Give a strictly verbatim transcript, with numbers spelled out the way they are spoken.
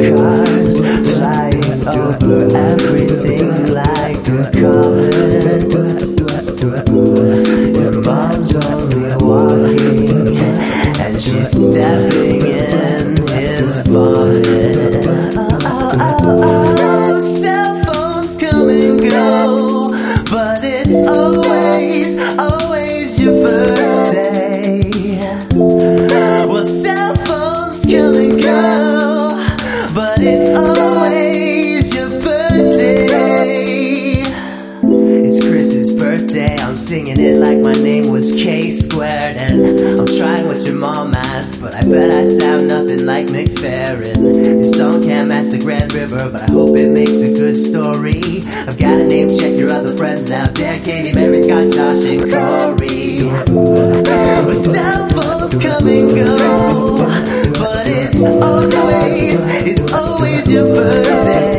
cars flying over everything like a comet. Your mom's only walking and she's stepping in his vomit. Oh, oh, oh, oh, cell phones come and go, but it's always, always your birthday. Well, cell phones come and go, but it's always your birthday. It's Chris's birthday, I'm singing it like my name was K squared, and I'm trying what your mom asked, but I bet I sound nothing like McFerrin. This song can't match the Grand River, but I hope it makes a good story. I've got a name check your other friends now. Dan, Katie, Mary, Scott, Josh, and Corey. Well, cell phones come and go, but it's always, it's always your birthday.